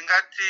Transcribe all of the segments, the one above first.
Tingati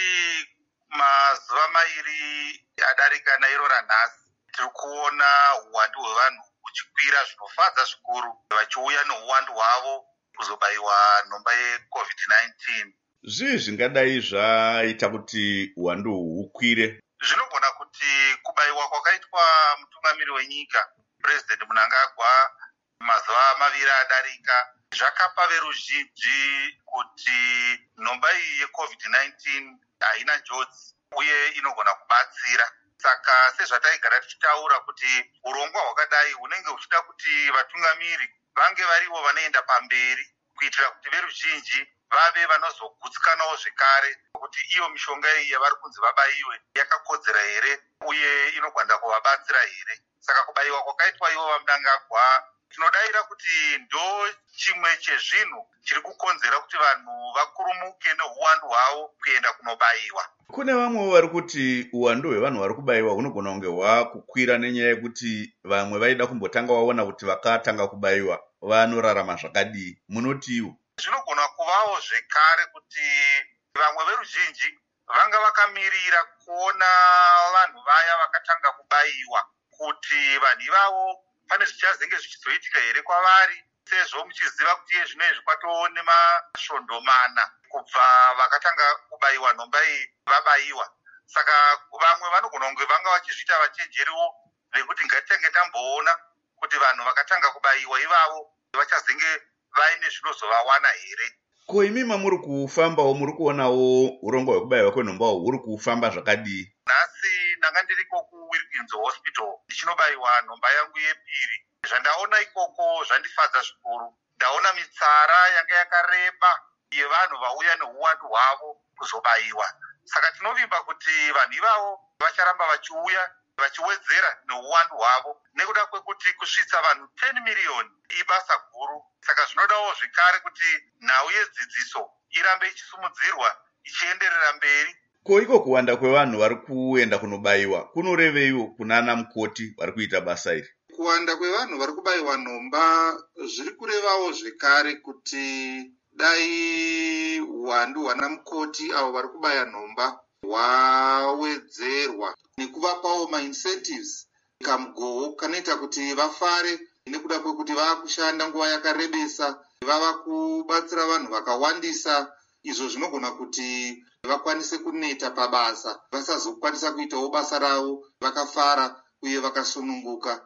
mazuva mairi adarika nairo ranhasi tiri kuona uwandu hwevanhu huchikwira zvinofadza zvikuru, vachiuya neuwandu hwavo kuzobayiwa nhomba yeCovid-19. Zvii zvingadai zvaita kuti uwandu hukwire? Zvinogona kuti kubayiwa kwakaitwa mutungamiri wenyika President Mnangagwa mazuva maviri adarika zvakapa veruzhinji kuti nhomba iyi yeCovid-19 haina njodzi uye inogona kubatsira. Saka sezvataigara tichitaura kuti urongwa hwakadai hunenge huchida kuti vatungamiri vange varivo vanoenda pamberi kuitira kuti veruzhinji vave vanozogutsikanawo zvekare kuti iyo mishonga iyi yavari kunzi vabayiwe yakakodzera here uye inogona kuvabatsira here. Saka kubayiwa kwakaitwa ivo vaMnangagwa tinodayira kuti ndo chimwe chezvinhu chiri kukonzera kuti vanhu vakurumuke neuwandu hwavo kuenda kunobayiwa. Kune vamwe vari kuti uwandu hwevanhu vari kubayiwa hunogona kunge hwakukwira nenyaya yekuti vamwe vaida kumbotanga vaona kuti vakatanga kubayiwa vanorarama zvakadii. Munotiwo zvinogona kuvawo zvekare kuti vamwe veruzhinji vanga vakamirira kuona vanhu vaya vakatanga kubayiwa kuti vanhu ivavo pane zvichazenge zvichizoitika here kwavari, sezvo muchiziva kuti iye zvino izvi kwatoo nemasvondo mana kubva vakatanga kubayiwa nhomba iyi vabayiwa. Saka vamwe vanogona kunge vanga vachizviita vachenjeriwo vekuti ngatitange tamboona kuti vanhu vakatanga kubayiwa ivavo vachazenge vaine zvinozovawana here. Ko imi mamuri kufambawo muri kuonawo urongwa hwekubayiwa kwenhomba huri kufamba zvakadii? Nhasi ndanga ndiriko kuWilkins Hospital ndichinobayiwa nhomba yangu yepiri. Zvandaona ikoko zvandifadza zvikuru. Ndaona mitsara yanga yakareba yevanhu vauya neuwandu hwavo kuzobayiwa. Saka tinovimba kuti vanhu ivavo vacharamba vachiuya vachiwedzera neuwandu hwavo nekuda kwekuti kusvitsa vanhu 10 miriyoni ibasa guru. Saka zvinodawo zvekare kuti nhau yedzidziso irambe ichisumudzirwa ichienderera mberi. Ko iko kuwanda kwevanhu vari kuenda kunobayiwa kunoreveiwo kunana mukoti vari kuita basa iri? Kuwanda kwevanhu vari kubayiwa nhomba zviri kurevawo zvekare kuti dai uwandu hwana mukoti avo vari kubaya nhomba hwawedzerwa nekuvapawo maincentives, kamugowo kanoita kuti vafare nekuda kwekuti vaakushanda nguva yakarebesa, vava kubatsira vanhu vakawandisa, izvo zvinogona kuti vakwanise kuneta pabasa, vasazokwanisa kuitawo basa ravo vakafara uye vakasununguka.